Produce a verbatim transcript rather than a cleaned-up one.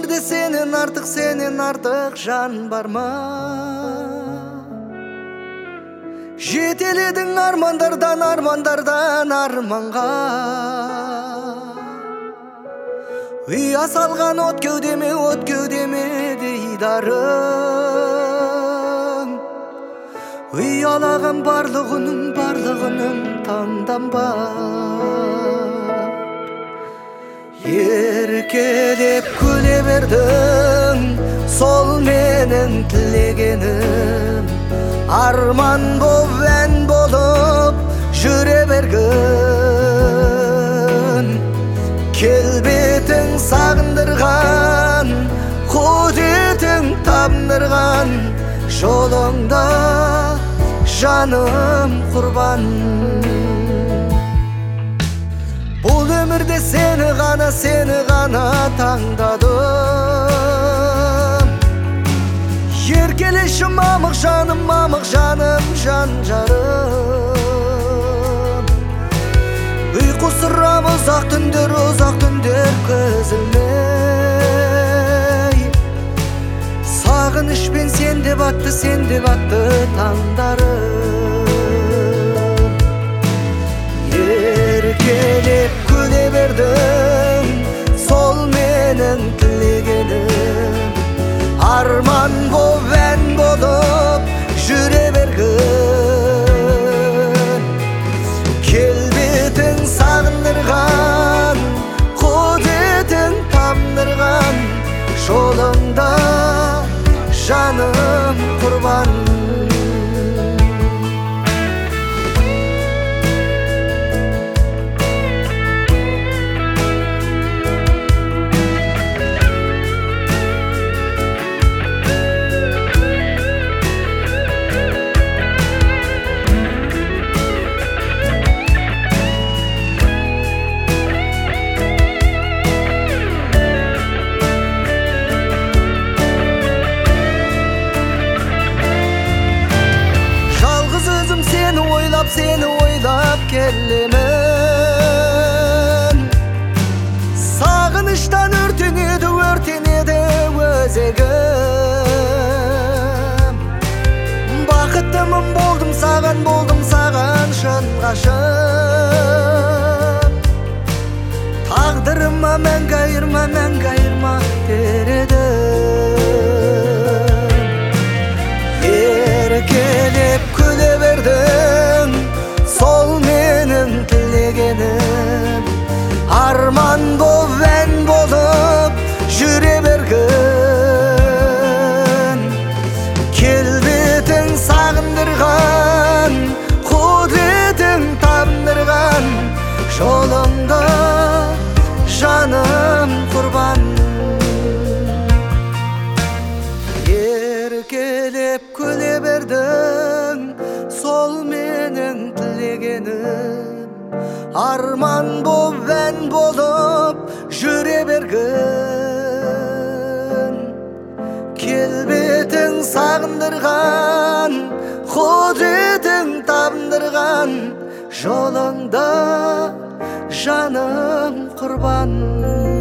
өмірде сенен артық, сенен артық жан бар ма? Жетеледің армандардан, армандардан арманға. Ұя салған от кеудеме, от кеудеме дейдарың. Ұялаған барлығының, барлығының таңданба. Еркелеп күле бердің, сол менің тілегенім. Арман боп, ән болып жүре бергін. Келбетің сағындырған, құдетің табындырған, жолыңда жаным құрбан. Бұл өмірде сені ғана, сені ғана таңдадым. Еркелеші мамық жаным, мамық жаным, жан жарым. Ұйқы сұрам ұзақ түндер, ұзақ түндер көз ілмей. Сағынышпен сен де батты, сен де батты таңдарым. Еркелеп күле бердің, сол менің тілегенім. Арман боп, ән болып жүре бергін. Келбетің сағындырған, құдетің табындырған, жолыңда жаным құрбан. Seni oylap kellemem. Sağınıştan örtünüdü, örtünüdü özegim. Bақыттымын болдым саған, болдым саған шын ғашық. Тағдырыма мәңгі айырма, мәңгі айырма дер едім. Еркелеп күле бердің, сол менің тілегенім. Арман боп, ән болып жүре бергін. Келбетің сағындырған, құдетің табындырған, жолыңда жаным құрбан. Еркелеп күле бердің, сол менің тілегенім. Арман боп, ән болып жүре бергін. Келбетің сағындырған, құдетің табындырған, жолыңда жаным құрбан.